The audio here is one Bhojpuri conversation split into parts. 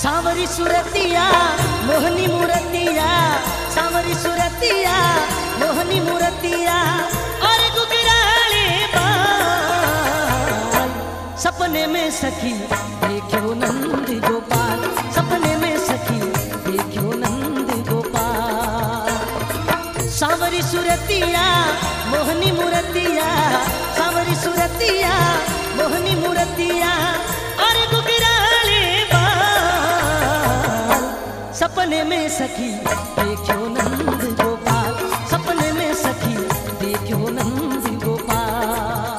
सांवरी सुरतिया मोहनी मूर्तिया, सांवरी सुरतिया मोहनी मूर्तिया और गुगराले बाल। सपने में सखी देखो नंद गोपाल, सपने में सखी देखो नंद गोपाल। सांवरी सुरतिया मोहनी मूर्तिया, सांवरी सुरतिया मोहनी मूर्तिया और गुगराले बाल। सपने में सखी देखो नंद गोपाल, सपने में सखी देखो नंद गोपाल।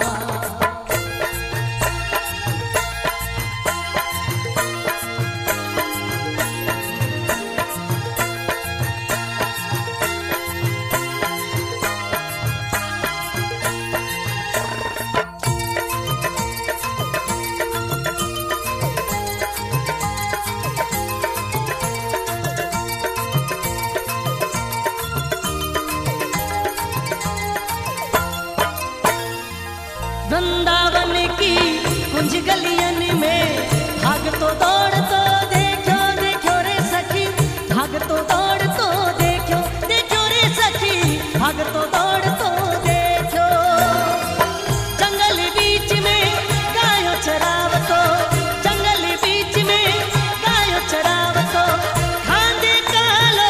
वृंदावन की कुंज गलियन में भाग तो दौड़ तो देखो देखो रे सखी, भाग तो दौड़ तो देखो देखो रे सखी, भाग तो दौड़ तो देखो। जंगल बीच में गायों चराव तो, जंगल बीच में गायों चराव तो खांदे कालो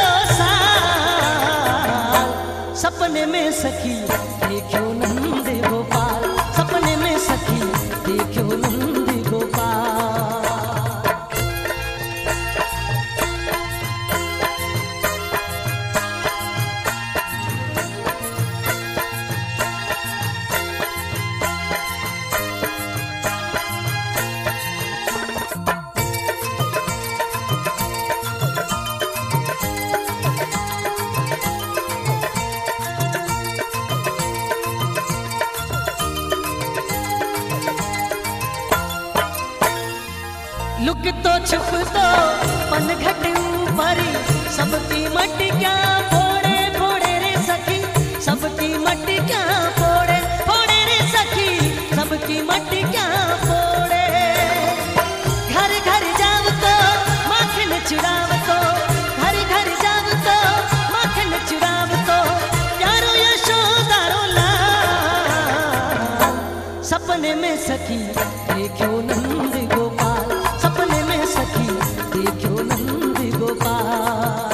साल। सपने में सखी देखो नंद गोपाल, सपने में सखी देखो नंद गोपाल। लुक तो छुप तो पनघट ऊपर, सबकी मटकियां फोड़े फोड़े रे सखी, सबकी मटकियां फोड़े फोड़े रे सखी, सबकी मटकियां फोड़े। घर घर जाव तो माखन चुराव तो, घर घर जाव तो माखन चुराव तो प्यारो यशोदारो लाल। सपने में सखी देखो नंद गोपाल, सपने में सखी देखो नंद गोपाल।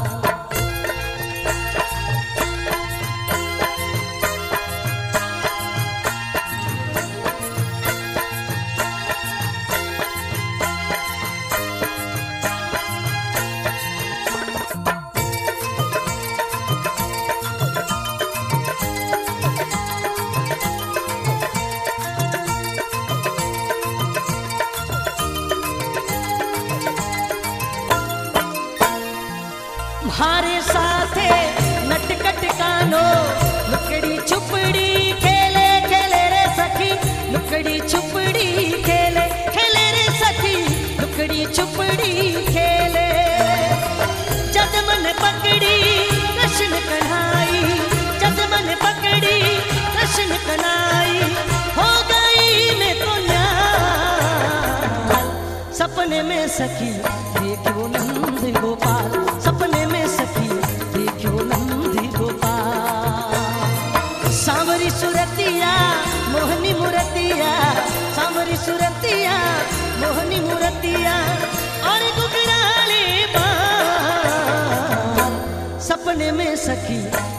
म्हारे साथे नटकट कानो लुकड़ी छुपड़ी खेले खेले रे सखी, लुकड़ी छुपड़ी खेले खेले रे सखी, लुकड़ी छुपड़ी खेले। जद मन पकड़ी कृष्ण कन्हाई, जद मन पकड़ी कृष्ण कन्हाई हो गई मैं तो न्याल। सपने में सखी देखो नंद गोपाल, सपने में सखी देखो नंद गोपाल। सांवरी सुरतिया मोहनी मूर्तिया, सांवरी सुरतिया मोहनी मूर्तिया और गुगराले बाल। सपने में सखी